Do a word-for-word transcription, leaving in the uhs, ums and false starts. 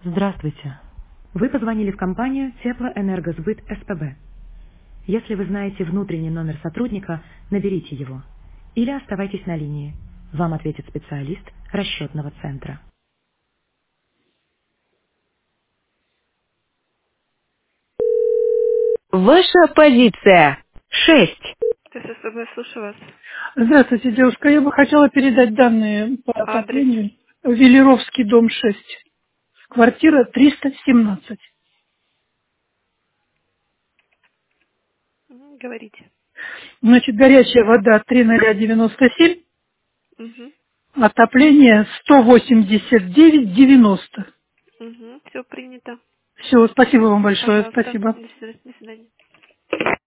Здравствуйте. Вы позвонили в компанию Теплоэнергосбыт СПБ. Если вы знаете внутренний номер сотрудника, наберите его. Или оставайтесь на линии. Вам ответит специалист расчетного центра. Ваша позиция. Шесть. ТССБ, слушаю вас. Здравствуйте, девушка. Я бы хотела передать данные по Адрес. отоплению. Велеровский, дом шесть. Квартира триста семнадцать. Мгм, говорите. Значит, горячая вода три тысячи девяносто семь. Угу. Отопление сто восемьдесят девять девяносто. Угу. Все принято. Все, спасибо вам большое. Пожалуйста. Спасибо. До свидания. До свидания.